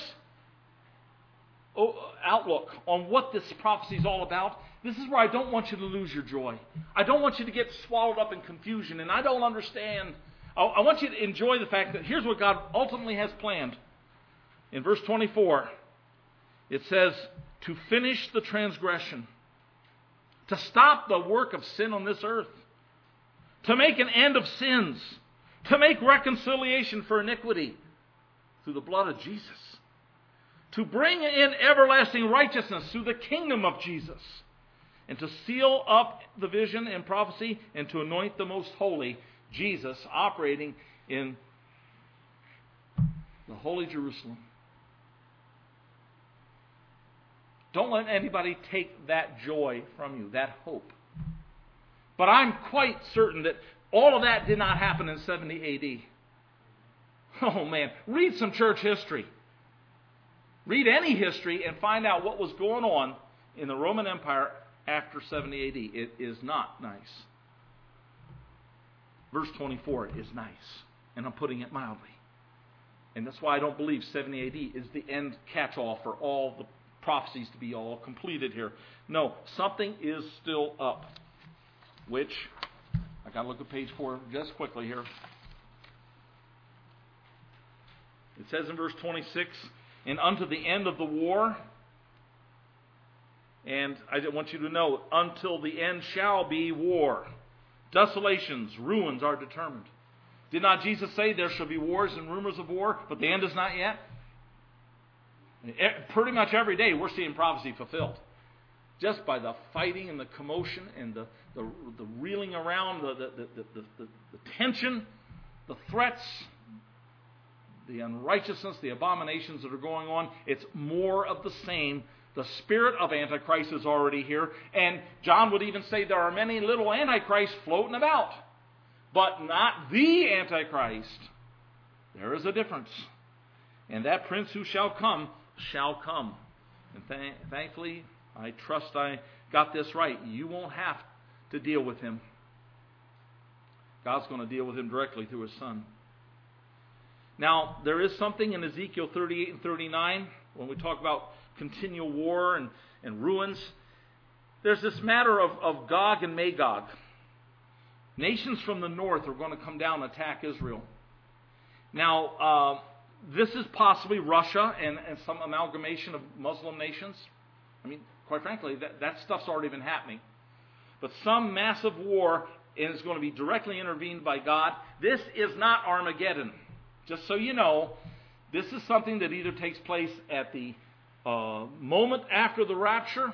outlook on what this prophecy is all about. This is where I don't want you to lose your joy. I don't want you to get swallowed up in confusion, and I don't understand. I want you to enjoy the fact that here's what God ultimately has planned. In verse twenty-four, it says, to finish the transgression, to stop the work of sin on this earth, to make an end of sins, to make reconciliation for iniquity through the blood of Jesus, to bring in everlasting righteousness through the kingdom of Jesus, and to seal up the vision and prophecy, and to anoint the most holy, Jesus, operating in the holy Jerusalem. Don't let anybody take that joy from you, that hope. But I'm quite certain that all of that did not happen in seventy A D. Oh man, read some church history. Read any history and find out what was going on in the Roman Empire after seventy A D. It is not nice. Verse twenty-four is nice, and I'm putting it mildly. And that's why I don't believe seventy A D is the end catch-all for all the prophecies to be all completed here. No, something is still up, which, I got to look at page four just quickly here. It says in verse twenty-six, and unto the end of the war, and I want you to know, until the end shall be war. Desolations, ruins are determined. Did not Jesus say there shall be wars and rumors of war, but the end is not yet? Pretty much every day we're seeing prophecy fulfilled. Just by the fighting and the commotion and the, the, the reeling around, the, the, the, the, the, the tension, the threats, the unrighteousness, the abominations that are going on. It's more of the same. The spirit of Antichrist is already here. And John would even say there are many little Antichrists floating about. But not the Antichrist. There is a difference. And that prince who shall come, shall come. And th- thankfully, I trust I got this right. You won't have to deal with him. God's going to deal with him directly through his Son. Now, there is something in Ezekiel thirty-eight and thirty-nine, when we talk about continual war and, and ruins. There's this matter of, of Gog and Magog. Nations from the north are going to come down and attack Israel. Now, uh, this is possibly Russia and, and some amalgamation of Muslim nations. I mean, quite frankly, that, that stuff's already been happening. But some massive war, and it's going to be directly intervened by God. This is not Armageddon. Just so you know, this is something that either takes place at the uh, moment after the rapture,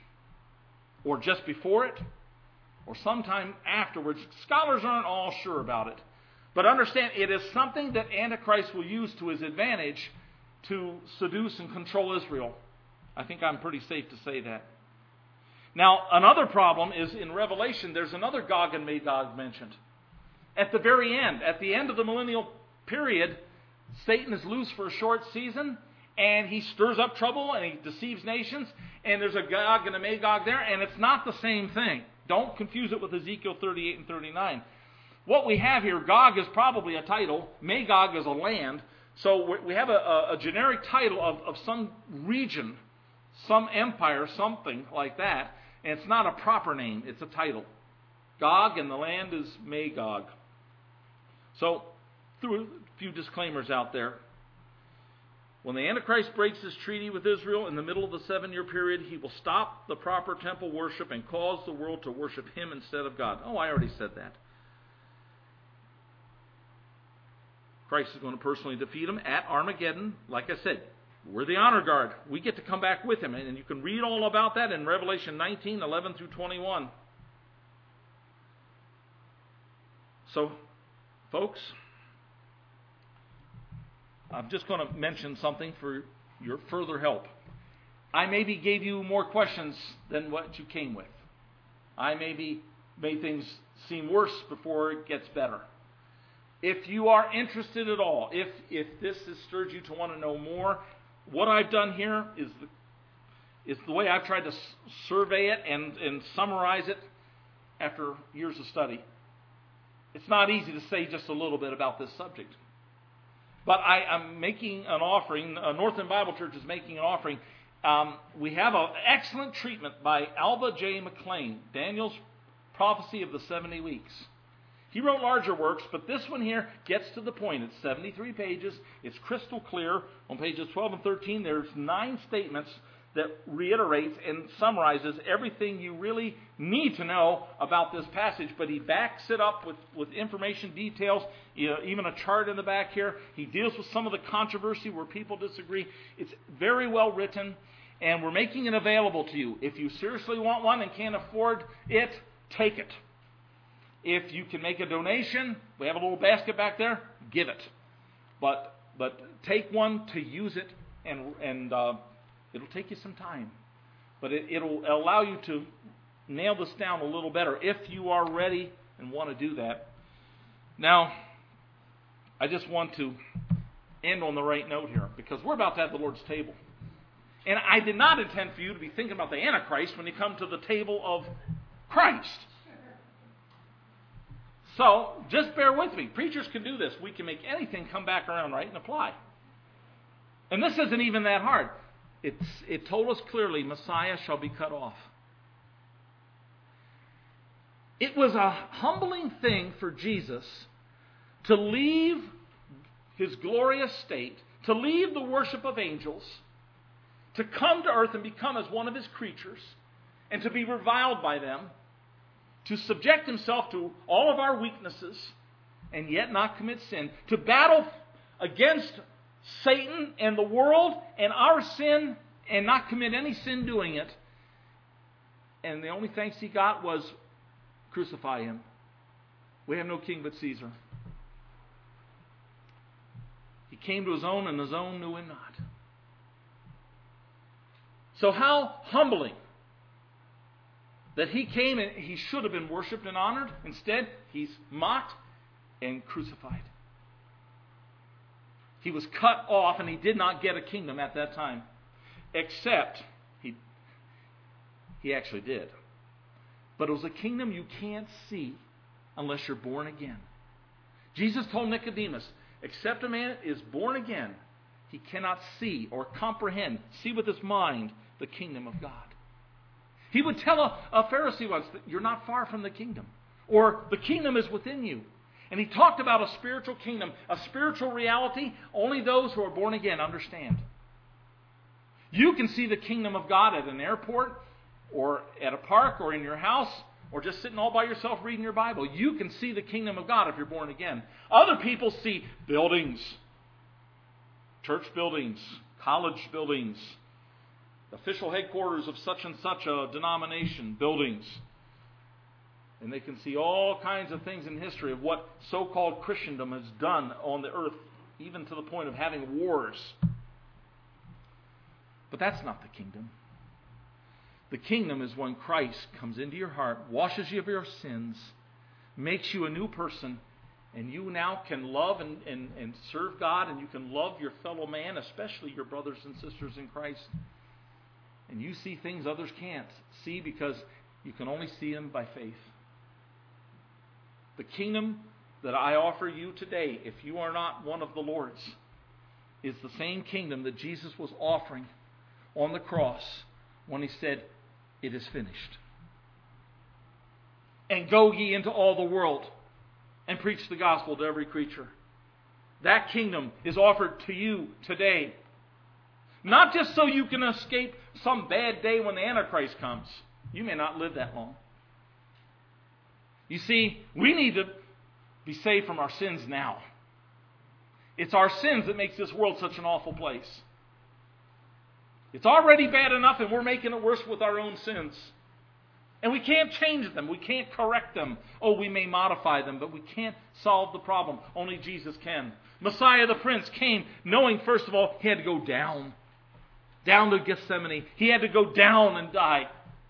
or just before it, or sometime afterwards. Scholars aren't all sure about it. But understand, it is something that Antichrist will use to his advantage to seduce and control Israel. I think I'm pretty safe to say that. Now, another problem is in Revelation, there's another Gog and Magog mentioned. At the very end, at the end of the millennial period, Satan is loose for a short season, and he stirs up trouble, and he deceives nations, and there's a Gog and a Magog there, and it's not the same thing. Don't confuse it with Ezekiel thirty-eight and thirty-nine. What we have here, Gog is probably a title, Magog is a land, so we have a, a generic title of, of some region, some empire, something like that, and it's not a proper name, it's a title. Gog and the land is Magog. So, through a few disclaimers out there. When the Antichrist breaks his treaty with Israel in the middle of the seven-year period, he will stop the proper temple worship and cause the world to worship him instead of God. Oh, I already said that. Christ is going to personally defeat him at Armageddon. Like I said, we're the honor guard. We get to come back with him. And you can read all about that in Revelation nineteen, eleven through twenty-one. So, folks, I'm just going to mention something for your further help. I maybe gave you more questions than what you came with. I maybe made things seem worse before it gets better. If you are interested at all, if if this has stirred you to want to know more, what I've done here is the, is the way I've tried to s- survey it and, and summarize it after years of study. It's not easy to say just a little bit about this subject. But I am making an offering. Uh, Northern Bible Church is making an offering. Um, we have an excellent treatment by Alba J. McLean, Daniel's Prophecy of the seventy weeks. He wrote larger works, but this one here gets to the point. It's seventy-three pages. It's crystal clear. On pages twelve and thirteen, there's nine statements that reiterates and summarizes everything you really need to know about this passage. But he backs it up with, with information, details, you know, even a chart in the back here. He deals with some of the controversy where people disagree. It's very well written, and we're making it available to you. If you seriously want one and can't afford it, take it. If you can make a donation, we have a little basket back there, give it. But but take one to use it, and and uh, it'll take you some time. But it, it'll allow you to nail this down a little better if you are ready and want to do that. Now, I just want to end on the right note here, because we're about to have the Lord's table. And I did not intend for you to be thinking about the Antichrist when you come to the table of Christ. So, just bear with me. Preachers can do this. We can make anything come back around right and apply. And this isn't even that hard. It's, it told us clearly, Messiah shall be cut off. It was a humbling thing for Jesus to leave his glorious state, to leave the worship of angels, to come to earth and become as one of his creatures, and to be reviled by them, to subject himself to all of our weaknesses and yet not commit sin, to battle against Satan and the world and our sin and not commit any sin doing it. And the only thanks he got was, crucify him. We have no king but Caesar. He came to his own, and his own knew him not. So how humbling that he came and he should have been worshipped and honored. Instead, he's mocked and crucified. He was cut off, and he did not get a kingdom at that time. Except, he, he actually did. But it was a kingdom you can't see unless you're born again. Jesus told Nicodemus, except a man is born again, he cannot see or comprehend, see with his mind, the kingdom of God. He would tell a, a Pharisee once that you're not far from the kingdom, or the kingdom is within you. And he talked about a spiritual kingdom, a spiritual reality only those who are born again understand. You can see the kingdom of God at an airport, or at a park, or in your house, or just sitting all by yourself reading your Bible. You can see the kingdom of God if you're born again. Other people see buildings, church buildings, college buildings, official headquarters of such and such a denomination, buildings. And they can see all kinds of things in history of what so-called Christendom has done on the earth, even to the point of having wars. But that's not the kingdom. The kingdom is when Christ comes into your heart, washes you of your sins, makes you a new person, and you now can love and, and, and serve God, and you can love your fellow man, especially your brothers and sisters in Christ. And you see things others can't see because you can only see them by faith. The kingdom that I offer you today, if you are not one of the Lord's, is the same kingdom that Jesus was offering on the cross when he said, it is finished. And go ye into all the world and preach the gospel to every creature. That kingdom is offered to you today. Not just so you can escape some bad day when the Antichrist comes. You may not live that long. You see, we need to be saved from our sins now. It's our sins that makes this world such an awful place. It's already bad enough, and we're making it worse with our own sins. And we can't change them. We can't correct them. Oh, we may modify them, but we can't solve the problem. Only Jesus can. Messiah the Prince came knowing, first of all, he had to go down. Down to Gethsemane. He had to go down and die.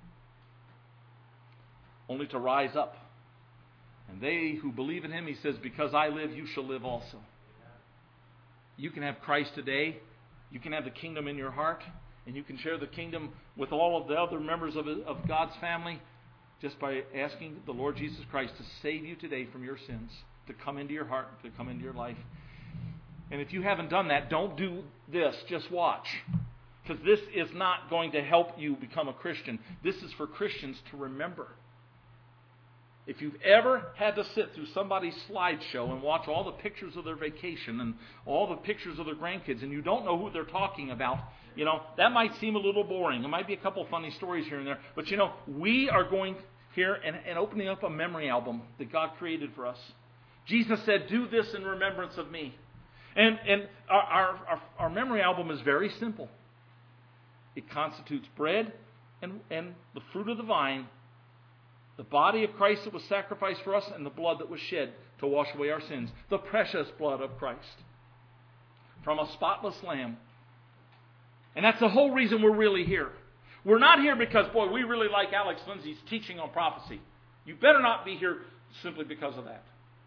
Only to rise up. And they who believe in him, he says, because I live, you shall live also. You can have Christ today. You can have the kingdom in your heart. And you can share the kingdom with all of the other members of, of God's family just by asking the Lord Jesus Christ to save you today from your sins, to come into your heart, to come into your life. And if you haven't done that, don't do this. Just watch. Because this is not going to help you become a Christian. This is for Christians to remember. If you've ever had to sit through somebody's slideshow and watch all the pictures of their vacation and all the pictures of their grandkids and you don't know who they're talking about, you know, that might seem a little boring. There might be a couple funny stories here and there. But, you know, we are going here and, and opening up a memory album that God created for us. Jesus said, do this in remembrance of me. And, and our, our, our, our memory album is very simple. It constitutes bread and, and the fruit of the vine, the body of Christ that was sacrificed for us, and the blood that was shed to wash away our sins. The precious blood of Christ from a spotless lamb. And that's the whole reason we're really here. We're not here because, boy, we really like Alex Lindsay's teaching on prophecy. You better not be here simply because of that.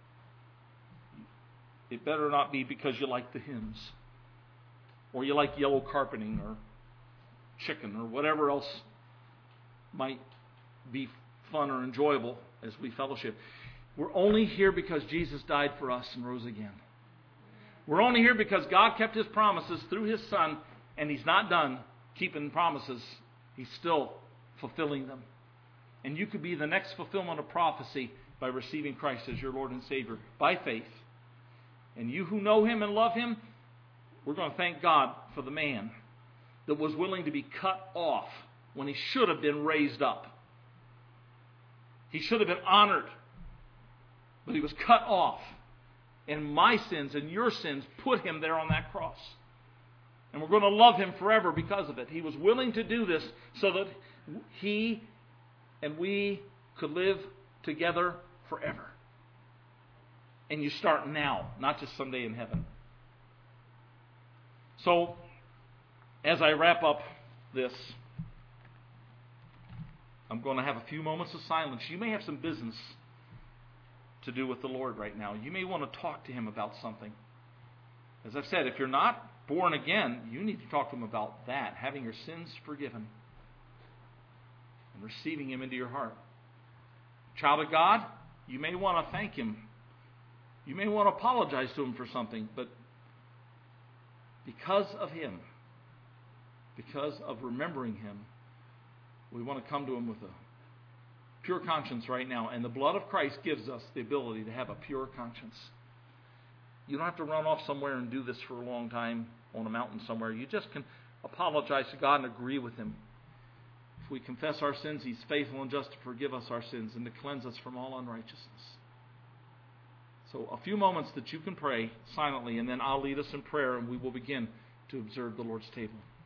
It better not be because you like the hymns, or you like yellow carpeting, or chicken, or whatever else might be fun or enjoyable as we fellowship. We're only here because Jesus died for us and rose again. We're only here because God kept his promises through his Son, and he's not done keeping promises. He's still fulfilling them. And you could be the next fulfillment of prophecy by receiving Christ as your Lord and Savior by faith. And you who know him and love him, we're going to thank God for the man that was willing to be cut off when he should have been raised up. He should have been honored, but he was cut off. And my sins and your sins put him there on that cross. And we're going to love him forever because of it. He was willing to do this so that he and we could live together forever. And you start now, not just someday in heaven. So, as I wrap up this, I'm going to have a few moments of silence. You may have some business to do with the Lord right now. You may want to talk to him about something. As I've said, if you're not born again, you need to talk to him about that, having your sins forgiven and receiving him into your heart. Child of God, you may want to thank him. You may want to apologize to him for something, but because of him, because of remembering him, we want to come to him with a pure conscience right now. And the blood of Christ gives us the ability to have a pure conscience. You don't have to run off somewhere and do this for a long time on a mountain somewhere. You just can apologize to God and agree with him. If we confess our sins, he's faithful and just to forgive us our sins and to cleanse us from all unrighteousness. So a few moments that you can pray silently, and then I'll lead us in prayer and we will begin to observe the Lord's table.